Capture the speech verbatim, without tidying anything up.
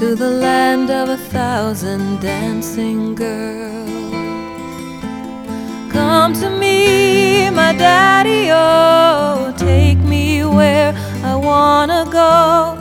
to the land of a thousand dancing girls. Come to me, my daddy-o, take me where I wanna go.